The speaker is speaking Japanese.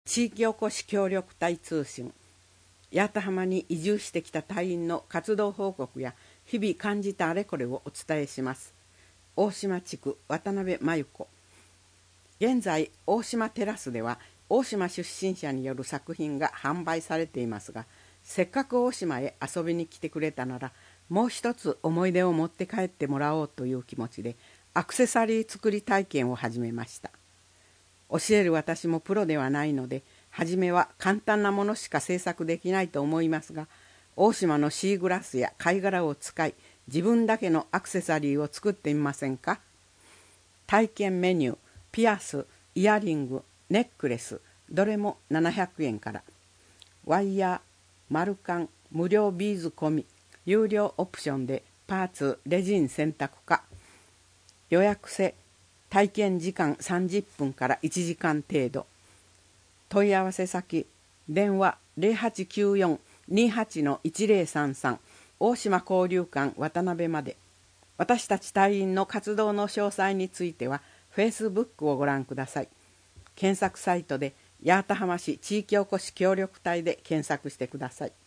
地域おこし協力隊通信。八幡浜に移住してきた隊員の活動報告や日々感じたあれこれをお伝えします。大島地区渡辺真由子。現在大島テラスでは大島出身者による作品が販売されていますが、せっかく大島へ遊びに来てくれたならもう一つ思い出を持って帰ってもらおうという気持ちでアクセサリー作り体験を始めました。教える私もプロではないので、初めは簡単なものしか制作できないと思いますが、大島のシーグラスや貝殻を使い、自分だけのアクセサリーを作ってみませんか？体験メニュー、ピアス、イヤリング、ネックレス、どれも700円から。ワイヤー、丸缶、無料ビーズ込み、有料オプションでパーツ、レジン選択可。予約制、体験時間30分から1時間程度。問い合わせ先、電話 0894-28-1033 大島交流館渡辺まで。私たち隊員の活動の詳細については Facebook をご覧ください。検索サイトで八幡浜市地域おこし協力隊で検索してください。